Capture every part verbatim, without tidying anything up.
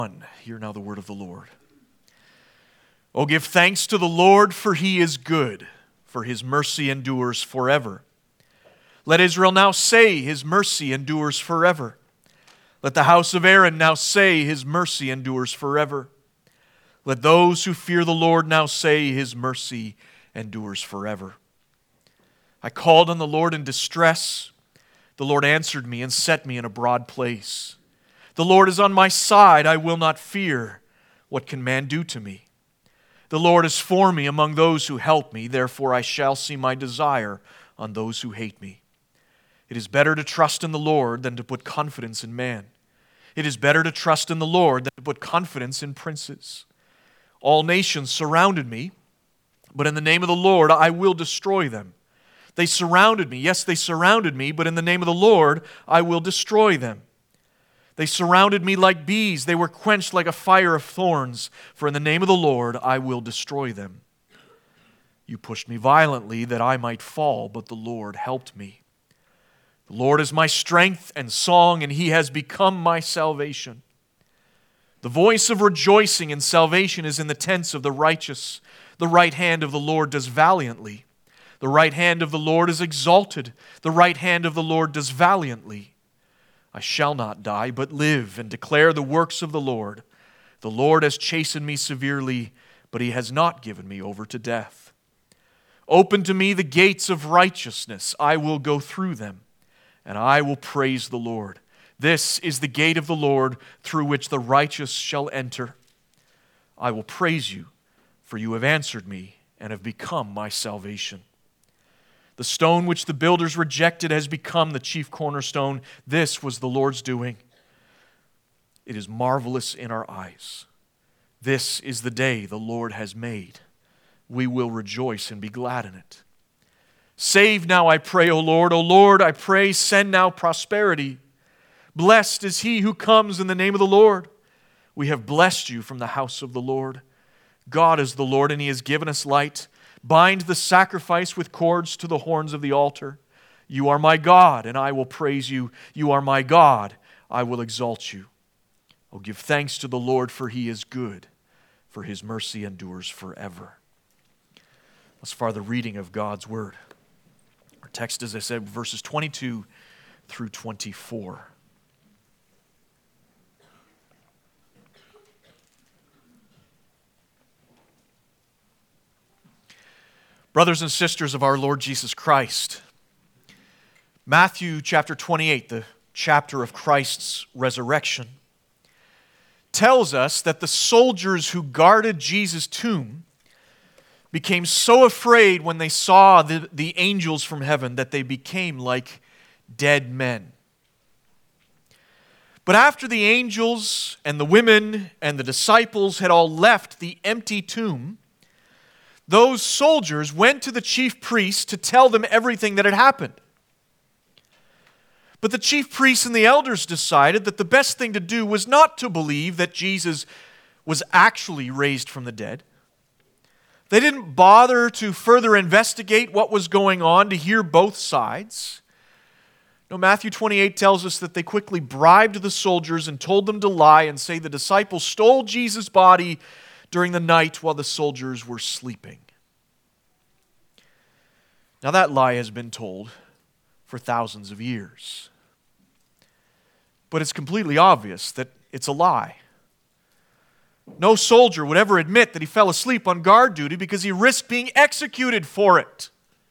Hear now the word of the Lord. Oh, give thanks to the Lord, for He is good, for His mercy endures forever. Let Israel now say, His mercy endures forever. Let the house of Aaron now say, His mercy endures forever. Let those who fear the Lord now say, His mercy endures forever. I called on the Lord in distress. The Lord answered me and set me in a broad place. The Lord is on my side, I will not fear. What can man do to me? The Lord is for me among those who help me, therefore I shall see my desire on those who hate me. It is better to trust in the Lord than to put confidence in man. It is better to trust in the Lord than to put confidence in princes. All nations surrounded me, but in the name of the Lord I will destroy them. They surrounded me, yes, they surrounded me, but in the name of the Lord I will destroy them. They surrounded me like bees. They were quenched like a fire of thorns. For in the name of the Lord, I will destroy them. You pushed me violently that I might fall, but the Lord helped me. The Lord is my strength and song, and He has become my salvation. The voice of rejoicing and salvation is in the tents of the righteous. The right hand of the Lord does valiantly. The right hand of the Lord is exalted. The right hand of the Lord does valiantly. I shall not die, but live and declare the works of the Lord. The Lord has chastened me severely, but He has not given me over to death. Open to me the gates of righteousness. I will go through them, and I will praise the Lord. This is the gate of the Lord through which the righteous shall enter. I will praise you, for you have answered me and have become my salvation. The stone which the builders rejected has become the chief cornerstone. This was the Lord's doing. It is marvelous in our eyes. This is the day the Lord has made. We will rejoice and be glad in it. Save now, I pray, O Lord. O Lord, I pray, send now prosperity. Blessed is he who comes in the name of the Lord. We have blessed you from the house of the Lord. God is the Lord, and He has given us light. Bind the sacrifice with cords to the horns of the altar. You are my God, and I will praise you. You are my God, I will exalt you. Oh, give thanks to the Lord, for He is good, for His mercy endures forever. Thus far, the reading of God's Word. Our text, as I said, verses twenty-two through twenty-four. Brothers and sisters of our Lord Jesus Christ, Matthew chapter twenty-eight, the chapter of Christ's resurrection, tells us that the soldiers who guarded Jesus' tomb became so afraid when they saw the, the angels from heaven that they became like dead men. But after the angels and the women and the disciples had all left the empty tomb, those soldiers went to the chief priests to tell them everything that had happened. But the chief priests and the elders decided that the best thing to do was not to believe that Jesus was actually raised from the dead. They didn't bother to further investigate what was going on, to hear both sides. No, Matthew twenty-eight tells us that they quickly bribed the soldiers and told them to lie and say the disciples stole Jesus' body during the night while the soldiers were sleeping. Now that lie has been told for thousands of years. But it's completely obvious that it's a lie. No soldier would ever admit that he fell asleep on guard duty because he risked being executed for it.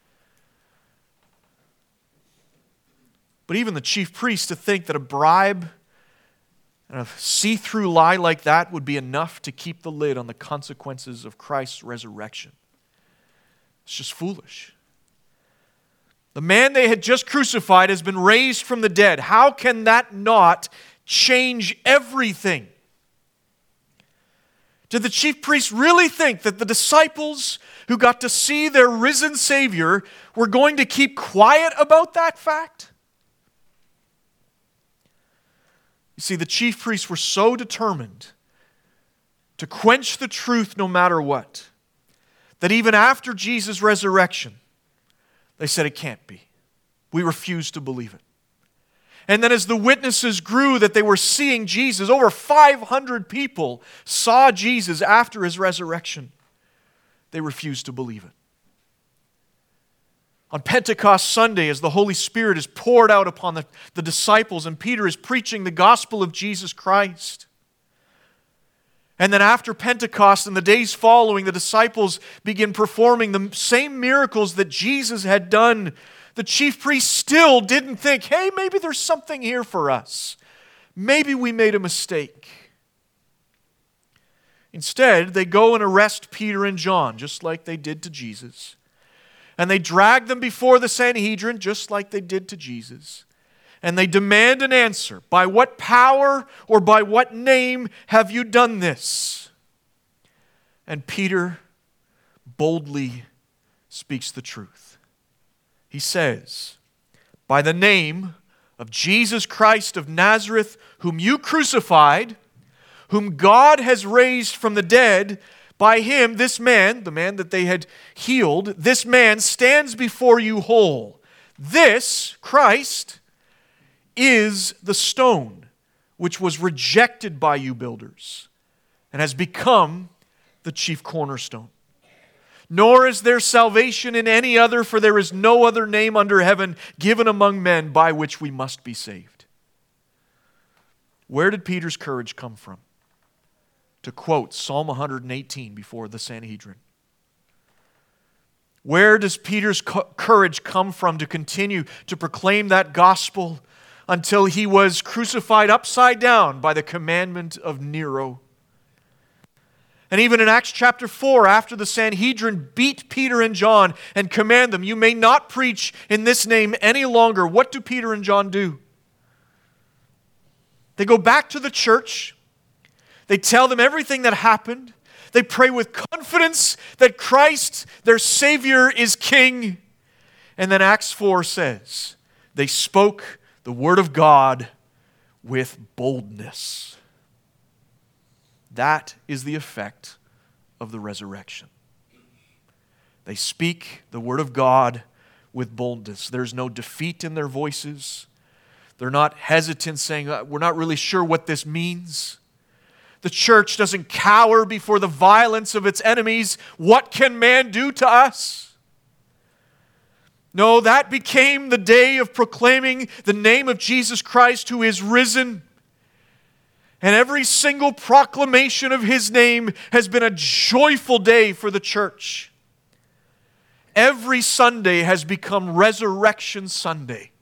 But even the chief priests to think that a bribe and a see-through lie like that would be enough to keep the lid on the consequences of Christ's resurrection. It's just foolish. The man they had just crucified has been raised from the dead. How can that not change everything? Did the chief priests really think that the disciples who got to see their risen Savior were going to keep quiet about that fact? You see, the chief priests were so determined to quench the truth no matter what, that even after Jesus' resurrection, they said it can't be. We refuse to believe it. And then as the witnesses grew that they were seeing Jesus, over five hundred people saw Jesus after his resurrection. They refused to believe it. On Pentecost Sunday, as the Holy Spirit is poured out upon the, the disciples and Peter is preaching the gospel of Jesus Christ. And then after Pentecost and the days following, the disciples begin performing the same miracles that Jesus had done. The chief priests still didn't think, hey, maybe there's something here for us. Maybe we made a mistake. Instead, they go and arrest Peter and John, just like they did to Jesus. And they drag them before the Sanhedrin, just like they did to Jesus. And they demand an answer. By what power or by what name have you done this? And Peter boldly speaks the truth. He says, by the name of Jesus Christ of Nazareth, whom you crucified, whom God has raised from the dead, by him, this man, the man that they had healed, this man stands before you whole. This, Christ, is the stone which was rejected by you builders and has become the chief cornerstone. Nor is there salvation in any other, for there is no other name under heaven given among men by which we must be saved. Where did Peter's courage come from? To quote Psalm one eighteen before the Sanhedrin. Where does Peter's co- courage come from to continue to proclaim that gospel until he was crucified upside down by the commandment of Nero? And even in Acts chapter four, after the Sanhedrin beat Peter and John and command them, you may not preach in this name any longer, what do Peter and John do? They go back to the church. They tell them everything that happened. They pray with confidence that Christ, their Savior, is King. And then Acts four says, they spoke the word of God with boldness. That is the effect of the resurrection. They speak the word of God with boldness. There's no defeat in their voices. They're not hesitant saying, we're not really sure what this means. The church doesn't cower before the violence of its enemies. What can man do to us? No, that became the day of proclaiming the name of Jesus Christ who is risen. And every single proclamation of his name has been a joyful day for the church. Every Sunday has become Resurrection Sunday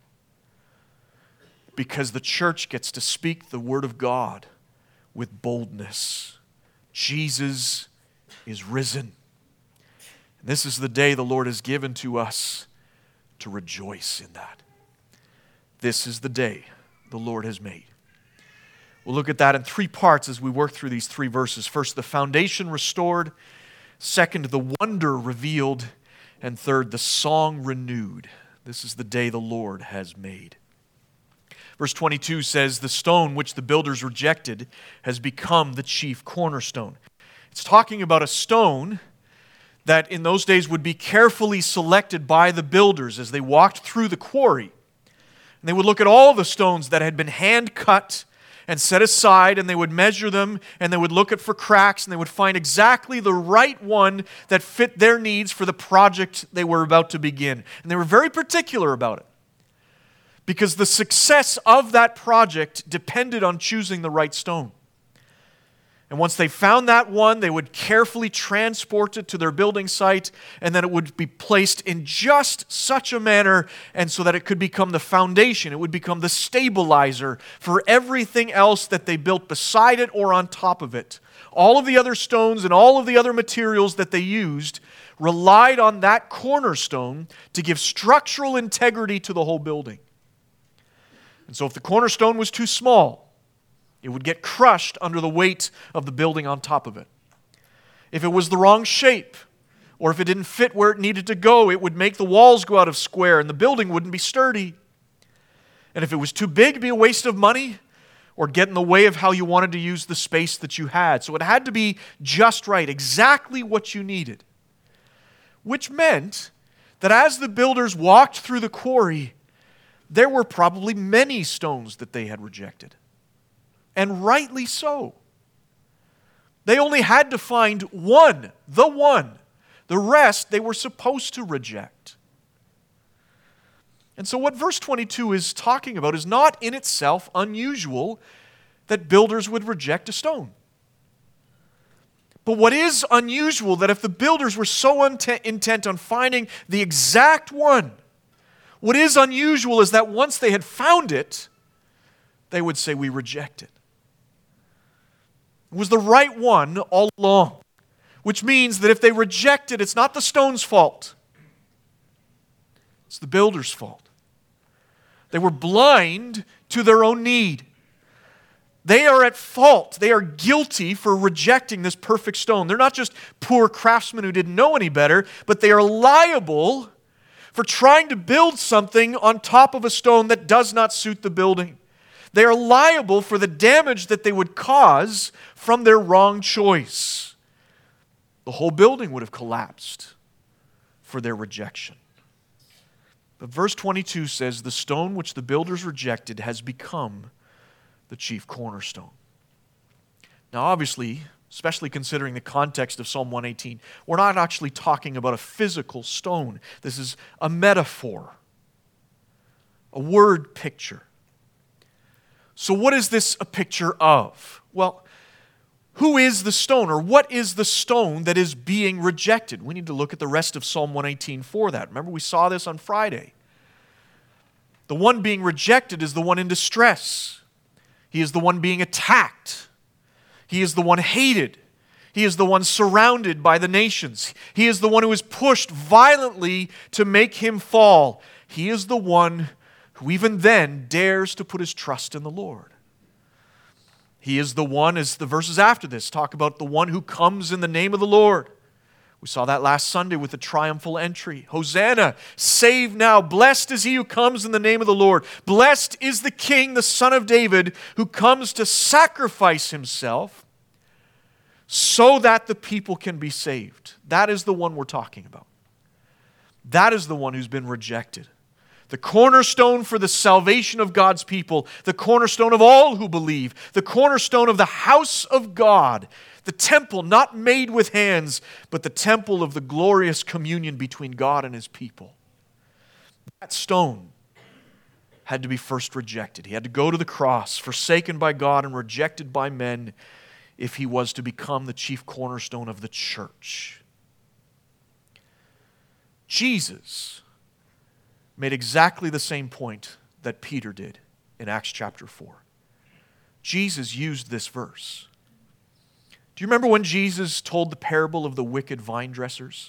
because the church gets to speak the word of God with boldness. Jesus is risen. And this is the day the Lord has given to us to rejoice in that. This is the day the Lord has made. We'll look at that in three parts as we work through these three verses. First, the foundation restored. Second, the wonder revealed. And third, the song renewed. This is the day the Lord has made. Verse twenty-two says, the stone which the builders rejected has become the chief cornerstone. It's talking about a stone that in those days would be carefully selected by the builders as they walked through the quarry. And they would look at all the stones that had been hand cut and set aside, and they would measure them, and they would look at for cracks, and they would find exactly the right one that fit their needs for the project they were about to begin. And they were very particular about it, because the success of that project depended on choosing the right stone. And once they found that one, they would carefully transport it to their building site, and then it would be placed in just such a manner and so that it could become the foundation. It would become the stabilizer for everything else that they built beside it or on top of it. All of the other stones and all of the other materials that they used relied on that cornerstone to give structural integrity to the whole building. And so if the cornerstone was too small, it would get crushed under the weight of the building on top of it. If it was the wrong shape, or if it didn't fit where it needed to go, it would make the walls go out of square and the building wouldn't be sturdy. And if it was too big, it'd be a waste of money or get in the way of how you wanted to use the space that you had. So it had to be just right, exactly what you needed. Which meant that as the builders walked through the quarry, there were probably many stones that they had rejected. And rightly so. They only had to find one, the one. The rest they were supposed to reject. And so what verse twenty-two is talking about is not in itself unusual that builders would reject a stone. But what is unusual that if the builders were so intent on finding the exact one, what is unusual is that once they had found it, they would say, we reject it. It was the right one all along, which means that if they reject it, it's not the stone's fault. It's the builder's fault. They were blind to their own need. They are at fault. They are guilty for rejecting this perfect stone. They're not just poor craftsmen who didn't know any better, but they are liable for trying to build something on top of a stone that does not suit the building. They are liable for the damage that they would cause from their wrong choice. The whole building would have collapsed for their rejection. But verse twenty-two says, the stone which the builders rejected has become the chief cornerstone. Now obviously, especially considering the context of Psalm one eighteen, we're not actually talking about a physical stone. This is a metaphor, a word picture. So what is this a picture of? Well, who is the stone, or what is the stone that is being rejected? We need to look at the rest of Psalm one eighteen for that. Remember, we saw this on Friday. The one being rejected is the one in distress. He is the one being attacked. He is the one hated. He is the one surrounded by the nations. He is the one who is pushed violently to make him fall. He is the one who even then dares to put his trust in the Lord. He is the one, as the verses after this talk about the one who comes in the name of the Lord. We saw that last Sunday with the triumphal entry. Hosanna, save now. Blessed is he who comes in the name of the Lord. Blessed is the King, the Son of David, who comes to sacrifice himself so that the people can be saved. That is the one we're talking about. That is the one who's been rejected. The cornerstone for the salvation of God's people, the cornerstone of all who believe, the cornerstone of the house of God, the temple not made with hands, but the temple of the glorious communion between God and his people. That stone had to be first rejected. He had to go to the cross, forsaken by God and rejected by men, if he was to become the chief cornerstone of the church. Jesus made exactly the same point that Peter did in Acts chapter four. Jesus used this verse. Do you remember when Jesus told the parable of the wicked vine dressers?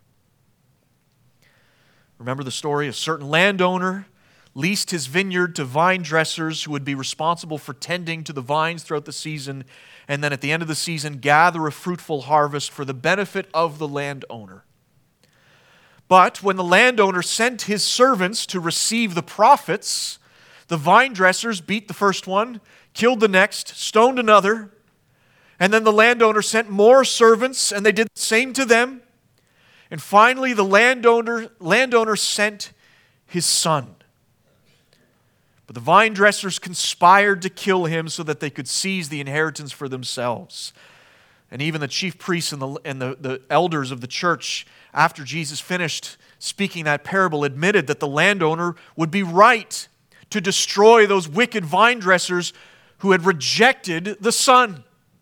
Remember the story? A certain landowner leased his vineyard to vine dressers who would be responsible for tending to the vines throughout the season, and then at the end of the season gather a fruitful harvest for the benefit of the landowner. But when the landowner sent his servants to receive the profits, the vine dressers beat the first one, killed the next, stoned another, and then the landowner sent more servants, and they did the same to them. And finally, the landowner, landowner sent his son. But the vine dressers conspired to kill him so that they could seize the inheritance for themselves. And even the chief priests and the, and the, the elders of the church, after Jesus finished speaking that parable, admitted that the landowner would be right to destroy those wicked vine dressers who had rejected the Son.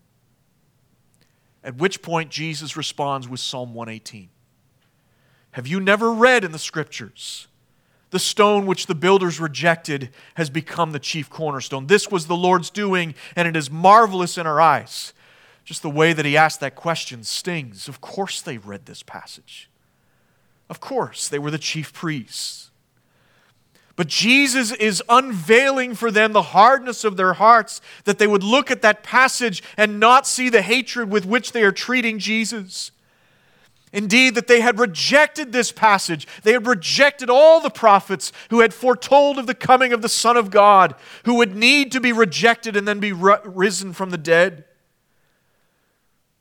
At which point Jesus responds with Psalm one eighteen. Have you never read in the Scriptures, the stone which the builders rejected has become the chief cornerstone? This was the Lord's doing, and it is marvelous in our eyes. Just the way that he asked that question stings. Of course they read this passage. Of course, they were the chief priests. But Jesus is unveiling for them the hardness of their hearts, that they would look at that passage and not see the hatred with which they are treating Jesus. Indeed, that they had rejected this passage. They had rejected all the prophets who had foretold of the coming of the Son of God, who would need to be rejected and then be risen from the dead.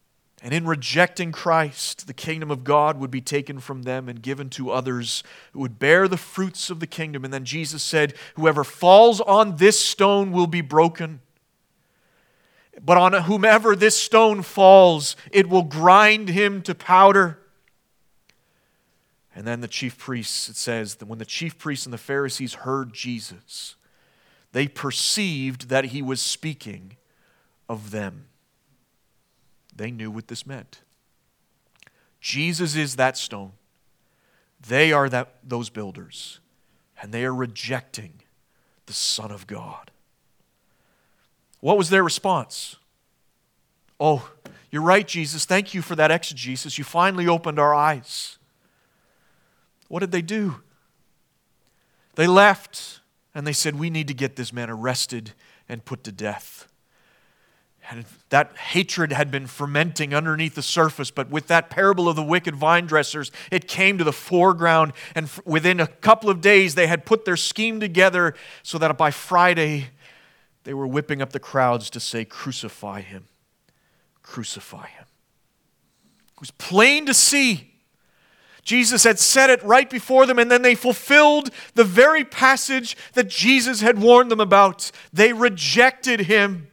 And in rejecting Christ, the kingdom of God would be taken from them and given to others who would bear the fruits of the kingdom. And then Jesus said, whoever falls on this stone will be broken. But on whomever this stone falls, it will grind him to powder. And then the chief priests, it says that when the chief priests and the Pharisees heard Jesus, they perceived that he was speaking of them. They knew what this meant. Jesus is that stone. They are that, those builders. And they are rejecting the Son of God. What was their response? Oh, you're right, Jesus. Thank you for that exegesis. You finally opened our eyes. What did they do? They left and they said, we need to get this man arrested and put to death. And that hatred had been fermenting underneath the surface, but with that parable of the wicked vine dressers, it came to the foreground, and within a couple of days they had put their scheme together so that by Friday they were whipping up the crowds to say, crucify him, crucify him. It was plain to see. Jesus had said it right before them, and then they fulfilled the very passage that Jesus had warned them about. They rejected him.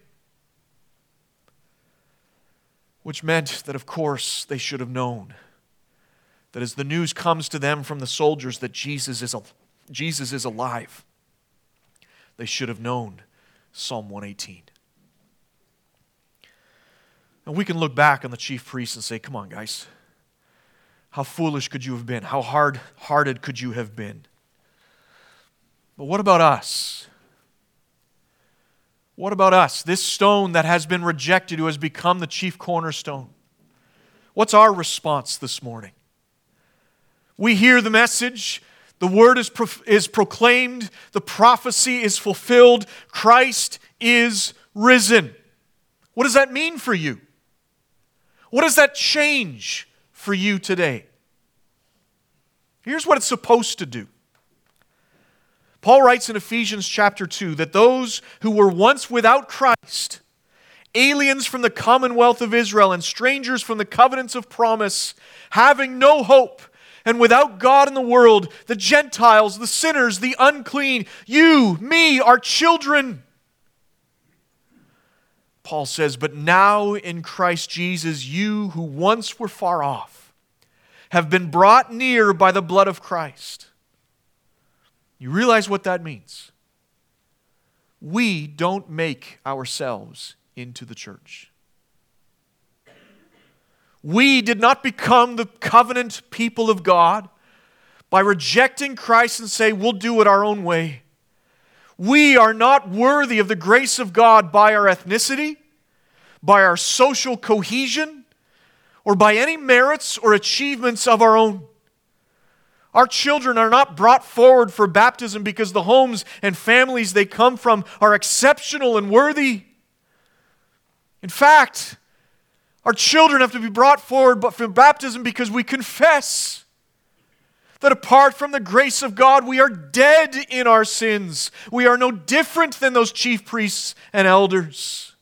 Which meant that, of course, they should have known that as the news comes to them from the soldiers that Jesus is, Jesus is alive, they should have known Psalm one eighteen. And we can look back on the chief priests and say, come on, guys. How foolish could you have been? How hard-hearted could you have been? But what about us? What about us? This stone that has been rejected, who has become the chief cornerstone. What's our response this morning? We hear the message. The word is, pro- is proclaimed. The prophecy is fulfilled. Christ is risen. What does that mean for you? What does that change for you today? Here's what it's supposed to do. Paul writes in Ephesians chapter two that those who were once without Christ, aliens from the commonwealth of Israel and strangers from the covenants of promise, having no hope and without God in the world, the Gentiles, the sinners, the unclean, you, me, our children. Paul says, but now in Christ Jesus, you who once were far off have been brought near by the blood of Christ. You realize what that means? We don't make ourselves into the church. We did not become the covenant people of God by rejecting Christ and say, we'll do it our own way. We are not worthy of the grace of God by our ethnicity, by our social cohesion, or by any merits or achievements of our own. Our children are not brought forward for baptism because the homes and families they come from are exceptional and worthy. In fact, our children have to be brought forward for baptism because we confess that apart from the grace of God, we are dead in our sins. We are no different than those chief priests and elders.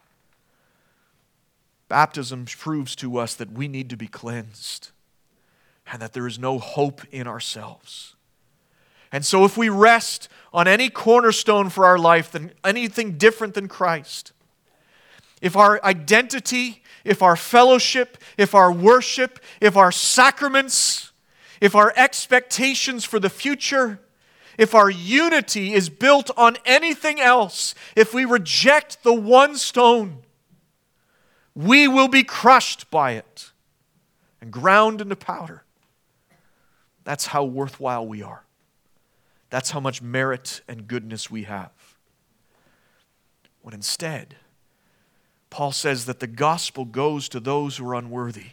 Baptism proves to us that we need to be cleansed and that there is no hope in ourselves. And so if we rest on any cornerstone for our life than anything different than Christ, if our identity, if our fellowship, if our worship, if our sacraments, if our expectations for the future, if our unity is built on anything else, if we reject the one stone, we will be crushed by it and ground into powder. That's how worthwhile we are. That's how much merit and goodness we have. When instead, Paul says that the gospel goes to those who are unworthy,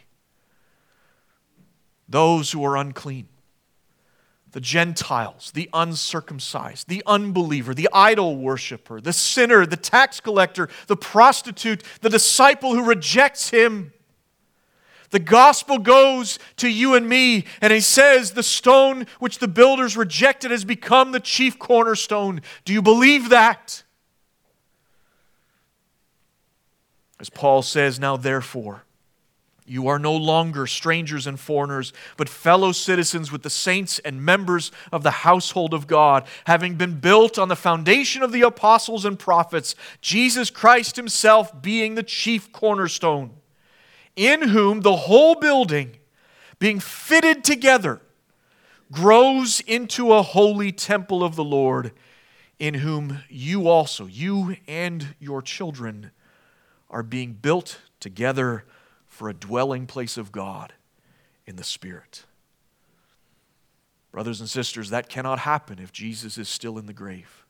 those who are unclean, the Gentiles, the uncircumcised, the unbeliever, the idol worshiper, the sinner, the tax collector, the prostitute, the disciple who rejects him. The gospel goes to you and me, and he says the stone which the builders rejected has become the chief cornerstone. Do you believe that? As Paul says, now therefore, You are no longer strangers and foreigners, but fellow citizens with the saints and members of the household of God, having been built on the foundation of the apostles and prophets, Jesus Christ himself being the chief cornerstone, in whom the whole building, being fitted together, grows into a holy temple of the Lord, in whom you also, you and your children, are being built together for a dwelling place of God in the Spirit. Brothers and sisters, that cannot happen if Jesus is still in the grave.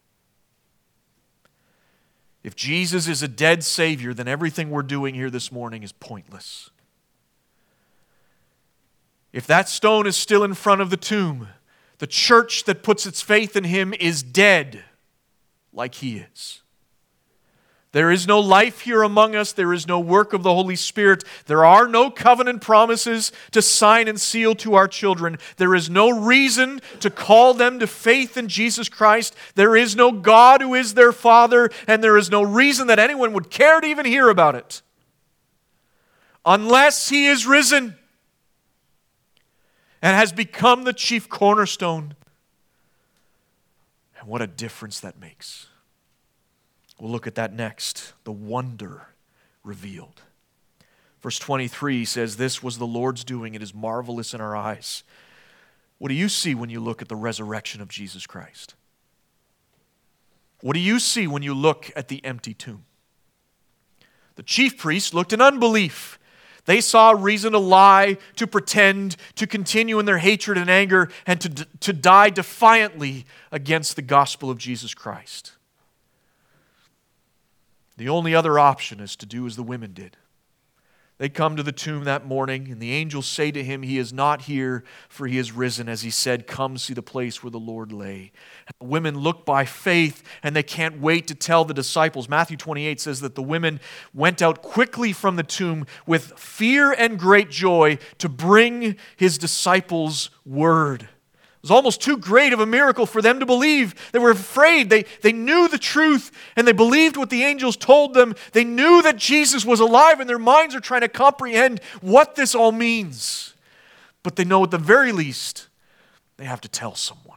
If Jesus is a dead Savior, then everything we're doing here this morning is pointless. If that stone is still in front of the tomb, the church that puts its faith in him is dead, like he is. There is no life here among us. There is no work of the Holy Spirit. There are no covenant promises to sign and seal to our children. There is no reason to call them to faith in Jesus Christ. There is no God who is their Father, and there is no reason that anyone would care to even hear about it unless he is risen and has become the chief cornerstone. And what a difference that makes. We'll look at that next, the wonder revealed. Verse twenty-three says, "This was the Lord's doing. It is marvelous in our eyes." What do you see when you look at the resurrection of Jesus Christ? What do you see when you look at the empty tomb? The chief priests looked in unbelief. They saw a reason to lie, to pretend, to continue in their hatred and anger, and to, to die defiantly against the gospel of Jesus Christ. The only other option is to do as the women did. They come to the tomb that morning, and the angels say to him, "He is not here, for he is risen, as he said, come see the place where the Lord lay." And the women look by faith, and they can't wait to tell the disciples. Matthew twenty-eight says that the women went out quickly from the tomb with fear and great joy to bring his disciples word. It was almost too great of a miracle for them to believe. They were afraid. They, they knew the truth, and they believed what the angels told them. They knew that Jesus was alive, and their minds are trying to comprehend what this all means. But they know at the very least, they have to tell someone.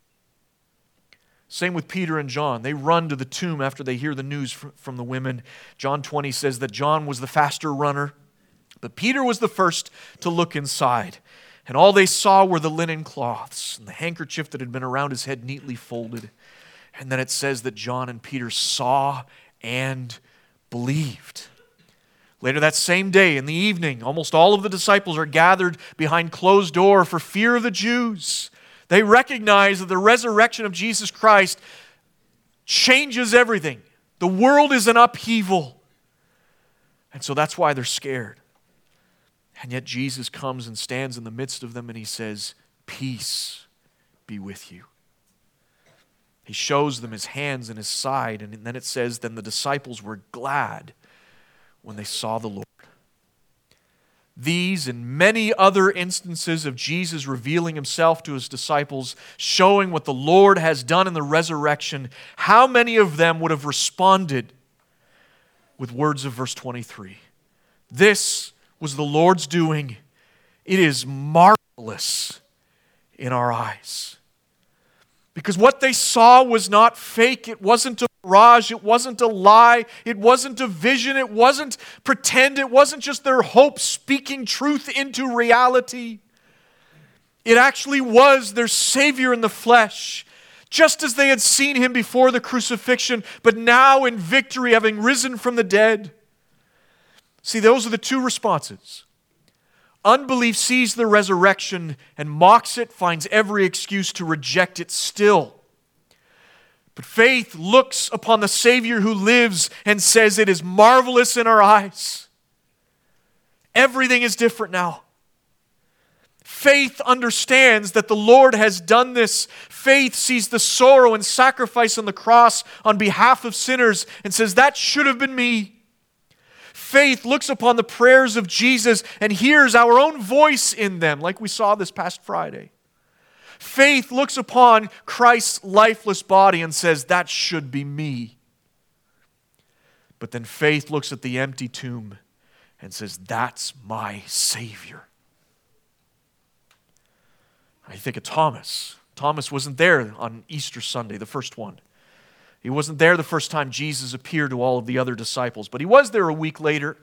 Same with Peter and John. They run to the tomb after they hear the news from the women. John twenty says that John was the faster runner, but Peter was the first to look inside. And all they saw were the linen cloths and the handkerchief that had been around his head neatly folded. And then it says that John and Peter saw and believed. Later that same day, in the evening, almost all of the disciples are gathered behind closed door for fear of the Jews. They recognize that the resurrection of Jesus Christ changes everything. The world is in upheaval. And so that's why they're scared. And yet Jesus comes and stands in the midst of them and he says, "Peace be with you." He shows them his hands and his side, and then it says, then the disciples were glad when they saw the Lord. These and many other instances of Jesus revealing himself to his disciples, showing what the Lord has done in the resurrection, how many of them would have responded with words of verse twenty-three? This was the Lord's doing. It is marvelous in our eyes. Because what they saw was not fake. It wasn't a mirage. It wasn't a lie. It wasn't a vision. It wasn't pretend. It wasn't just their hope speaking truth into reality. It actually was their Savior in the flesh, just as they had seen him before the crucifixion, but now in victory, having risen from the dead. See, those are the two responses. Unbelief sees the resurrection and mocks it, finds every excuse to reject it still. But faith looks upon the Savior who lives and says, "It is marvelous in our eyes." Everything is different now. Faith understands that the Lord has done this. Faith sees the sorrow and sacrifice on the cross on behalf of sinners and says, "That should have been me." Faith looks upon the prayers of Jesus and hears our own voice in them, like we saw this past Friday. Faith looks upon Christ's lifeless body and says, "That should be me." But then faith looks at the empty tomb and says, that's my Savior. I think of Thomas. Thomas wasn't there on Easter Sunday, the first one. He wasn't there the first time Jesus appeared to all of the other disciples, but he was there a week later.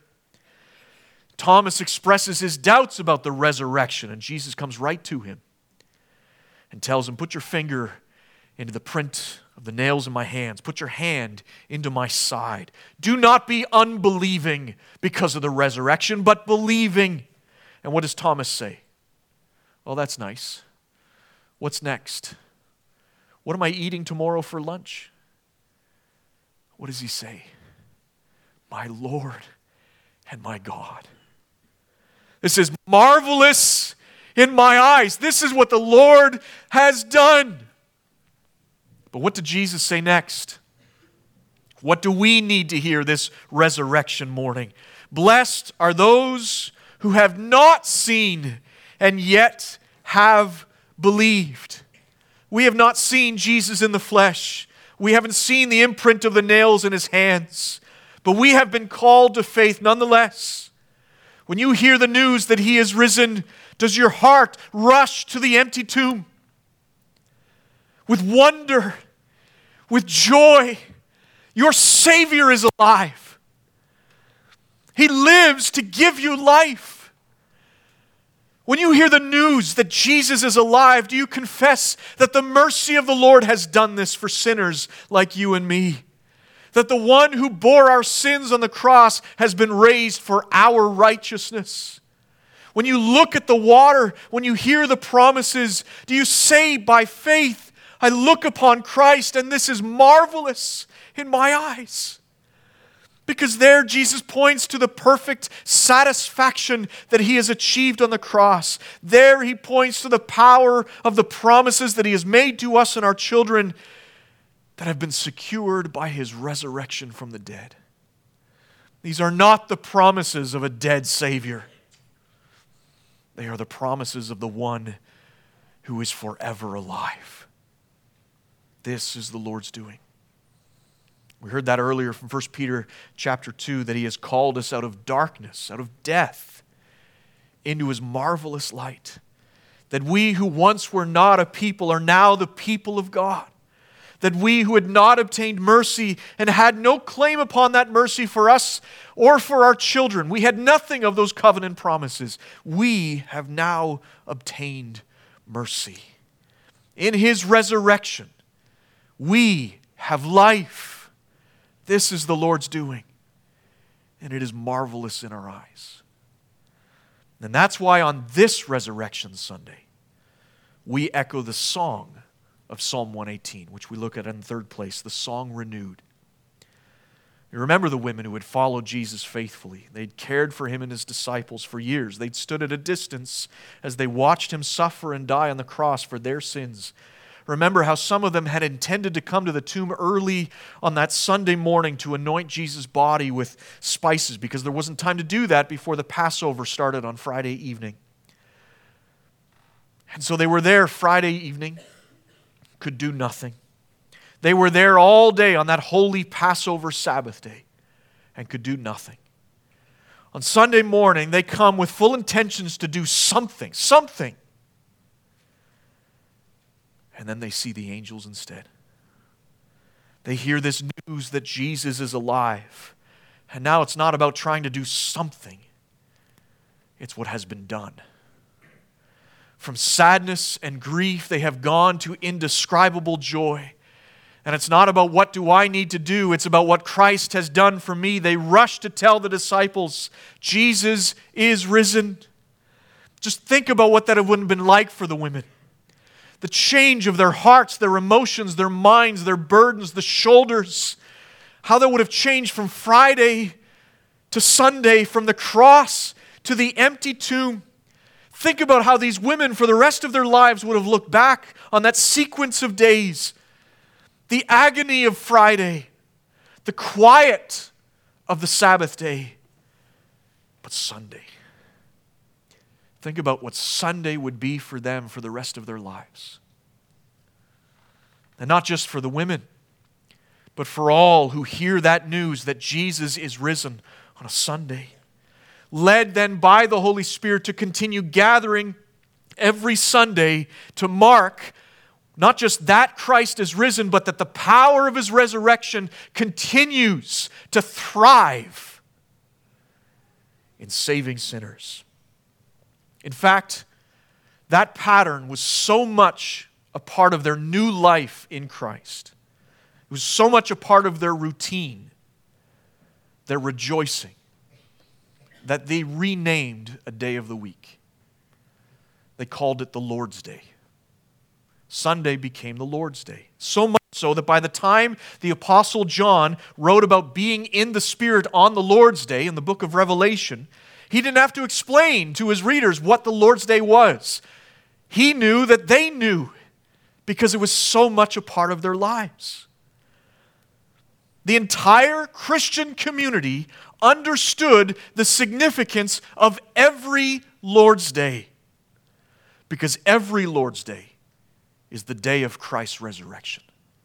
Thomas expresses his doubts about the resurrection, and Jesus comes right to him and tells him, put your finger into the print of the nails in my hands. Put your hand into my side. Do not be unbelieving because of the resurrection, but believing. And what does Thomas say? Oh, that's nice. What's next? What am I eating tomorrow for lunch? What does he say? My Lord and my God. This is marvelous in my eyes. This is what the Lord has done. But what did Jesus say next? What do we need to hear this resurrection morning? Blessed are those who have not seen and yet have believed. We have not seen Jesus in the flesh. We haven't seen the imprint of the nails in his hands. But we have been called to faith nonetheless. When you hear the news that he is risen, does your heart rush to the empty tomb? With wonder, with joy, your Savior is alive. He lives to give you life. When you hear the news that Jesus is alive, do you confess that the mercy of the Lord has done this for sinners like you and me? That the one who bore our sins on the cross has been raised for our righteousness? When you look at the water, when you hear the promises, do you say by faith, I look upon Christ and this is marvelous in my eyes? Because there Jesus points to the perfect satisfaction that he has achieved on the cross. There he points to the power of the promises that he has made to us and our children that have been secured by his resurrection from the dead. These are not the promises of a dead Savior. They are the promises of the one who is forever alive. This is the Lord's doing. We heard that earlier from First Peter chapter two, that he has called us out of darkness, out of death, into his marvelous light. That we who once were not a people are now the people of God. That we who had not obtained mercy and had no claim upon that mercy for us or for our children, we had nothing of those covenant promises. We have now obtained mercy. In his resurrection, we have life. This is the Lord's doing, and it is marvelous in our eyes. And that's why on this Resurrection Sunday, we echo the song of Psalm one eighteen, which we look at in third place, the song renewed. You remember the women who had followed Jesus faithfully. They'd cared for him and his disciples for years. They'd stood at a distance as they watched him suffer and die on the cross for their sins. Remember how some of them had intended to come to the tomb early on that Sunday morning to anoint Jesus' body with spices because there wasn't time to do that before the Passover started on Friday evening. And so they were there Friday evening, could do nothing. They were there all day on that holy Passover Sabbath day and could do nothing. On Sunday morning, they come with full intentions to do something, something. And then they see the angels instead. They hear this news that Jesus is alive. And now it's not about trying to do something. It's what has been done. From sadness and grief, they have gone to indescribable joy. And it's not about what do I need to do. It's about what Christ has done for me. They rush to tell the disciples, Jesus is risen. Just think about what that would have been like for the women. The change of their hearts, their emotions, their minds, their burdens, the shoulders. How that would have changed from Friday to Sunday, from the cross to the empty tomb. Think about how these women for the rest of their lives would have looked back on that sequence of days. The agony of Friday, the quiet of the Sabbath day, but Sunday. Think about what Sunday would be for them for the rest of their lives. And not just for the women, but for all who hear that news that Jesus is risen on a Sunday. led then by the Holy Spirit to continue gathering every Sunday to mark not just that Christ is risen, but that the power of His resurrection continues to thrive in saving sinners. In fact, that pattern was so much a part of their new life in Christ. It was so much a part of their routine, their rejoicing, that they renamed a day of the week. They called it the Lord's Day. Sunday became the Lord's Day. So much so that by the time the Apostle John wrote about being in the Spirit on the Lord's Day in the book of Revelation, he didn't have to explain to his readers what the Lord's Day was. He knew that they knew because it was so much a part of their lives. The entire Christian community understood the significance of every Lord's Day because every Lord's Day is the day of Christ's resurrection.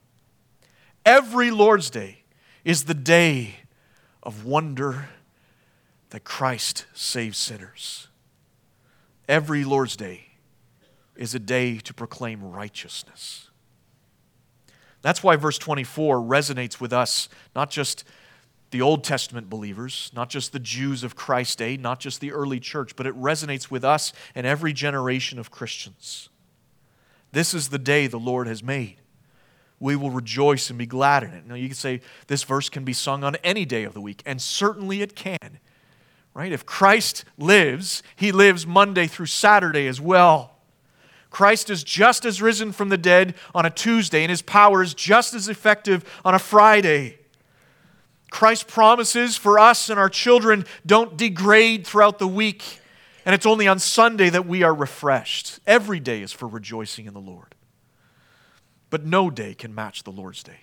Every Lord's Day is the day of wonder that Christ saves sinners. Every Lord's Day is a day to proclaim righteousness. That's why verse twenty-four resonates with us, not just the Old Testament believers, not just the Jews of Christ's day, not just the early church, but it resonates with us and every generation of Christians. This is the day the Lord has made. We will rejoice and be glad in it. Now you can say this verse can be sung on any day of the week, and certainly it can. Right? If Christ lives, He lives Monday through Saturday as well. Christ is just as risen from the dead on a Tuesday, and His power is just as effective on a Friday. Christ's promises for us and our children don't degrade throughout the week. And it's only on Sunday that we are refreshed. Every day is for rejoicing in the Lord. But no day can match the Lord's Day.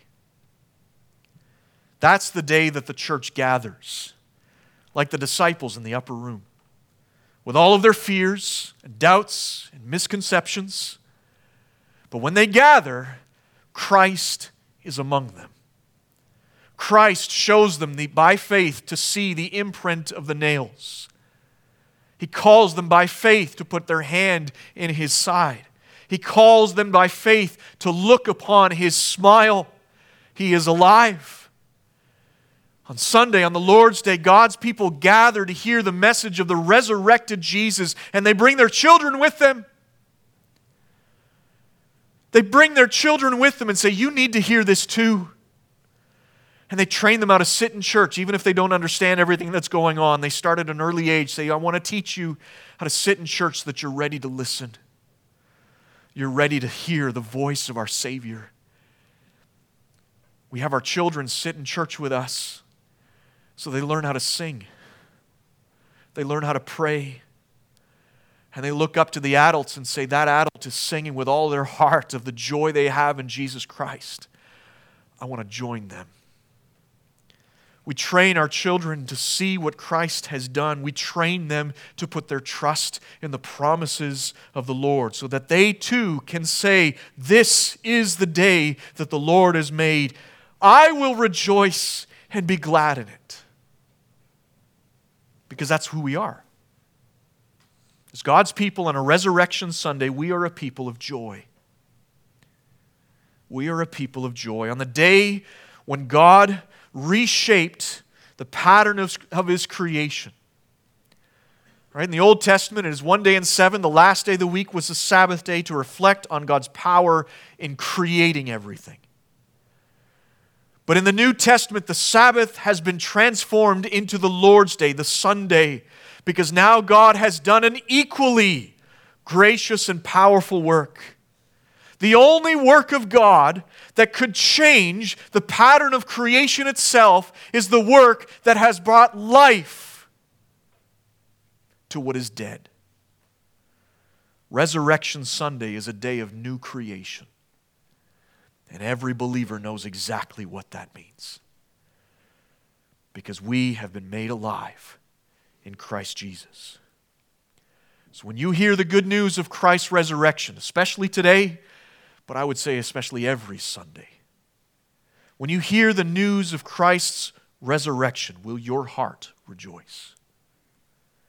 That's the day that the church gathers, like the disciples in the upper room, with all of their fears and doubts and misconceptions. But when they gather, Christ is among them. Christ shows them the, by faith to see the imprint of the nails. He calls them by faith to put their hand in His side. He calls them by faith to look upon His smile. He is alive. On Sunday, on the Lord's Day, God's people gather to hear the message of the resurrected Jesus, and they bring their children with them. They bring their children with them and say, you need to hear this too. And they train them how to sit in church, even if they don't understand everything that's going on. They start at an early age, say, I want to teach you how to sit in church so that you're ready to listen. You're ready to hear the voice of our Savior. We have our children sit in church with us so they learn how to sing. They learn how to pray. And they look up to the adults and say, that adult is singing with all their heart of the joy they have in Jesus Christ. I want to join them. We train our children to see what Christ has done. We train them to put their trust in the promises of the Lord so that they too can say, this is the day that the Lord has made. I will rejoice and be glad in it. Because that's who we are. As God's people on a Resurrection Sunday, we are a people of joy. We are a people of joy. On the day when God reshaped the pattern of, of His creation. Right? In the Old Testament, it is one day in seven. The last day of the week was the Sabbath day to reflect on God's power in creating everything. But in the New Testament, the Sabbath has been transformed into the Lord's Day, the Sunday, because now God has done an equally gracious and powerful work. The only work of God that could change the pattern of creation itself is the work that has brought life to what is dead. Resurrection Sunday is a day of new creation. And every believer knows exactly what that means. Because we have been made alive in Christ Jesus. So when you hear the good news of Christ's resurrection, especially today, but I would say especially every Sunday, when you hear the news of Christ's resurrection, will your heart rejoice?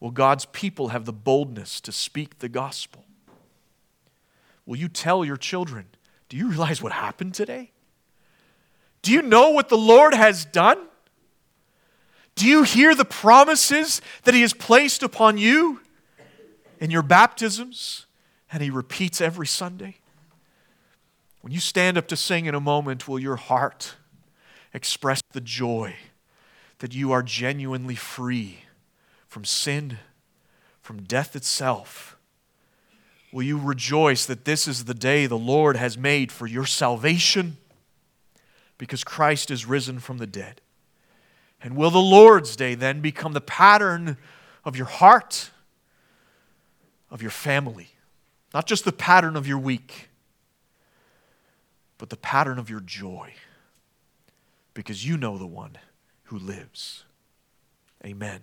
will God's people have the boldness to speak the gospel? Will you tell your children, do you realize what happened today? Do you know what the Lord has done? Do you hear the promises that He has placed upon you in your baptisms and He repeats every Sunday? When you stand up to sing in a moment, will your heart express the joy that you are genuinely free from sin, from death itself? Will you rejoice that this is the day the Lord has made for your salvation because Christ is risen from the dead? And will the Lord's Day then become the pattern of your heart, of your family? Not just the pattern of your week, but the pattern of your joy, because you know the one who lives. Amen.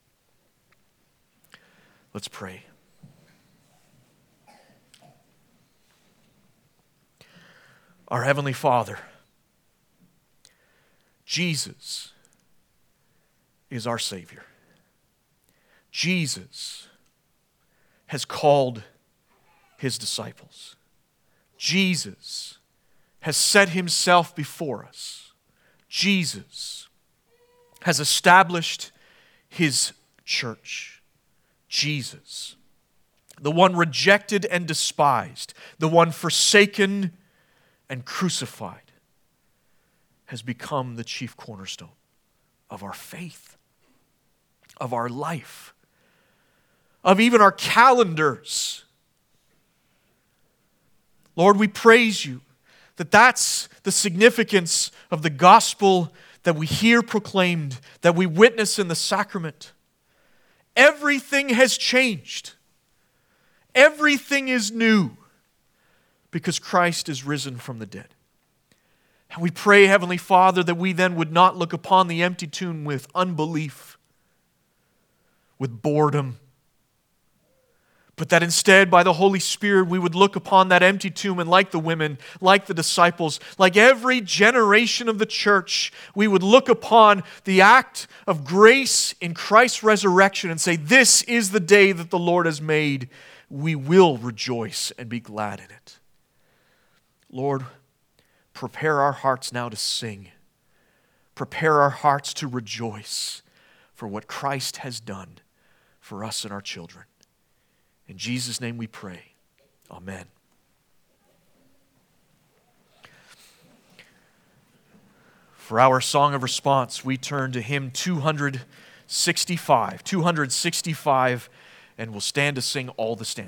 Let's pray. Our Heavenly Father, Jesus is our Savior. Jesus has called His disciples. Jesus has set Himself before us. Jesus has established His church. Jesus, the one rejected and despised, the one forsaken and crucified, has become the chief cornerstone of our faith, of our life, of even our calendars. Lord, we praise You that that's the significance of the gospel that we hear proclaimed, that we witness in the sacrament. Everything has changed. Everything is new because Christ is risen from the dead. And we pray, Heavenly Father, that we then would not look upon the empty tomb with unbelief, with boredom, but that instead, by the Holy Spirit, we would look upon that empty tomb and like the women, like the disciples, like every generation of the church, we would look upon the act of grace in Christ's resurrection and say, this is the day that the Lord has made. We will rejoice and be glad in it. Lord, prepare our hearts now to sing. Prepare our hearts to rejoice for what Christ has done for us and our children. In Jesus' name we pray. Amen. For our song of response, we turn to hymn two sixty-five. two sixty-five, and we'll stand to sing all the stanzas.